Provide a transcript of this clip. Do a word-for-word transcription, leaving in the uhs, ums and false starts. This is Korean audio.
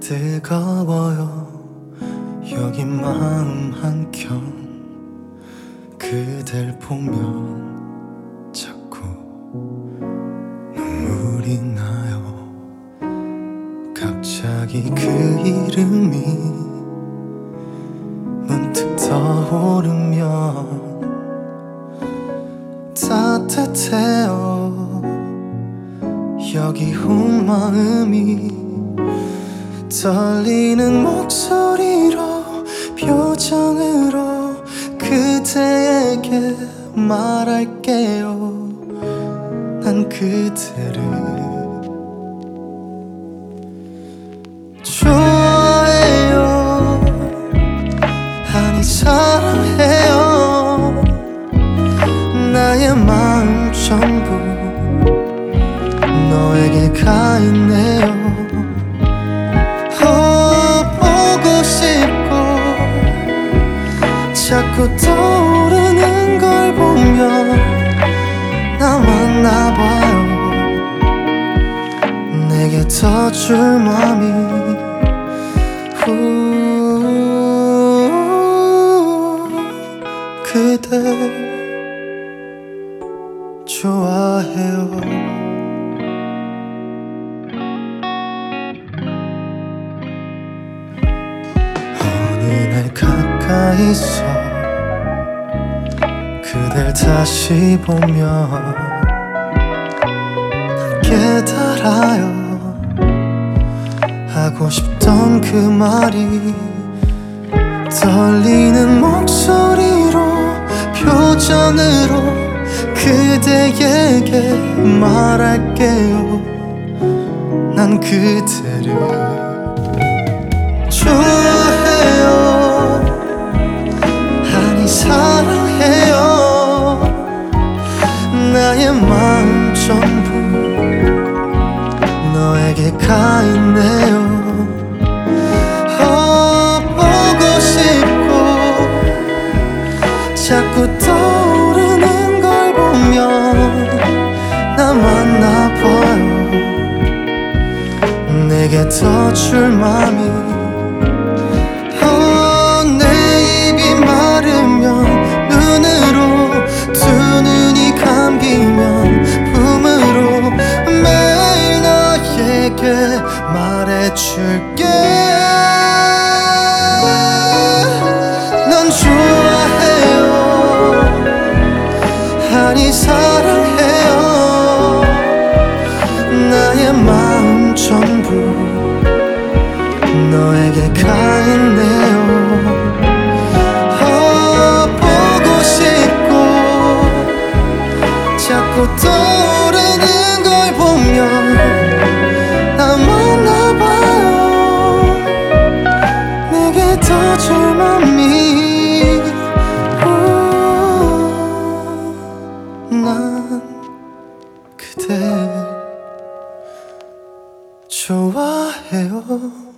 뜨거워요. 여기 마음 한켠 그댈 보면 자꾸 눈물이 나요. 갑자기 그 이름이 문득 떠오르면 따뜻해요. 여기 온 마음이 떨리는 목소리로 표정으로 그대에게 말할게요. 난 그대를 좋아해요. 아니 사랑해요. 나의 마음 전부 너에게 가 있네요. 자꾸 떠오르는 걸 보면 나만 나봐요. 내게 더 줄 맘이 후 그대 좋아해요. 어느 날 가까이서 그댈 다시 보면 깨달아요. 하고 싶던 그 말이 떨리는 목소리로 표정으로 그대에게 말할게요. 난 그대를 좋아해요. 아니 사랑해요. 나의 마음 전부 너에게 가 있네요. 어, 보고 싶고 자꾸 떠오르는 걸 보면 나만 나봐요. 내게 더 줄 맘이 말해줄게. 넌 좋아해요. 아니 사랑해요. 나의 마음 전부 너에게 가 있네요. 어, 보고 싶고 자꾸 떠오르는 걸 보면 더 줄 맘이 난 그대 좋아해요.